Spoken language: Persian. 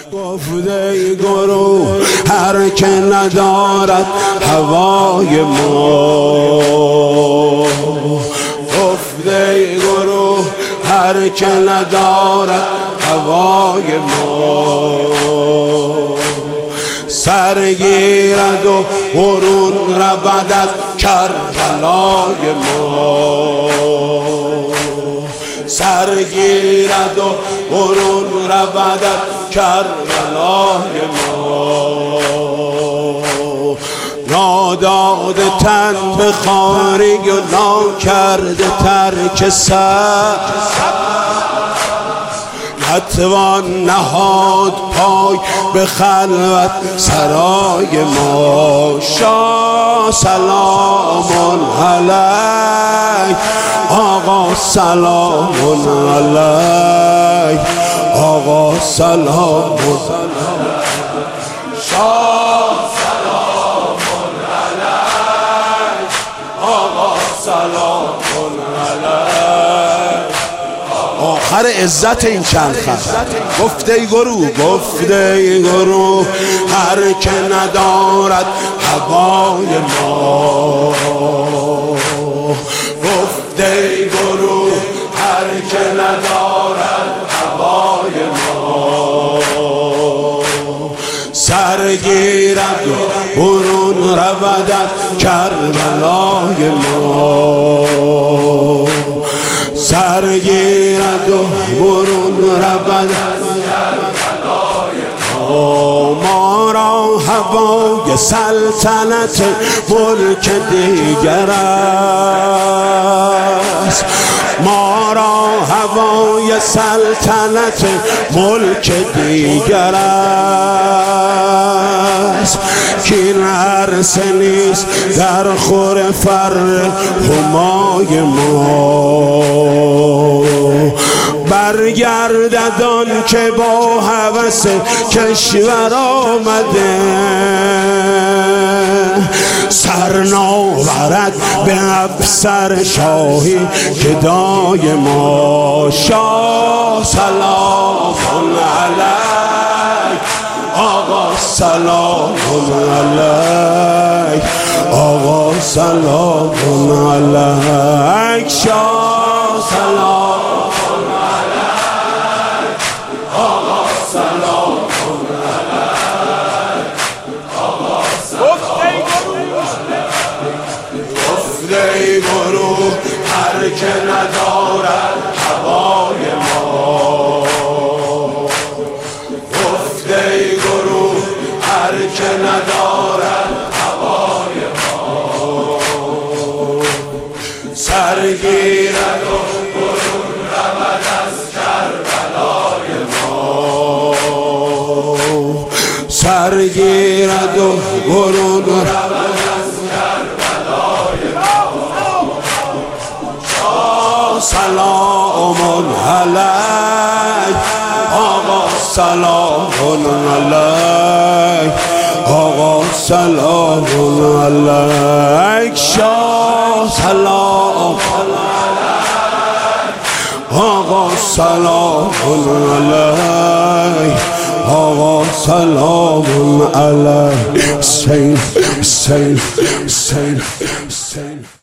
گفته گروه هر که ندارد هوای ما، گفته گروه هر که ندارد هوای ما، سرگیرد و برون رود از کربلای ما، سرگیرد و برون رود از کربلای ما، ناداده تن به خاری و ناکرده ترک سر، نتوان نهاد پای به خلوت سرای ما. شاه سلام علیک آقا، سلام علیک آقا، سلام شاه، سلام علیک آقا، سلام علیک. آخر عزت این چند خط گفته گروه، گفته گروه هر که ندارد هوای ما، گفته گروه هر که ندارد هوای ما، سرگیرد و برون رود از کربلای ما، سرگیرد و برون رود از کربلای ما. ما را هوای سلطنت ملک دیگر است، ما را هوای سلطنت ملک دیگر است، کین عرصه نیست در خور فر همای ما، برگردد آن که با هوس کشور آمده، سر ناورد به افسر شاهی که دای ما. شاه سلام علیک آقا، سلام علیک آقا، سلام علیک. شاه سلام علیک آقا، سلام علیک آقا، سلام. گفته گروه هر که ندارد هوای ما، گفته گروه هر که ندارد هوای ما، سرگیرد و برون رود از کربلای ما، سرگیرد و برون رود از کربلای ما. شاه سلام علیک آقا، سلام علیک آقا، سلام علیک. شاه سلام علیک آقا، سلام علیک آقا، سلام علیک. حسین حسین حسین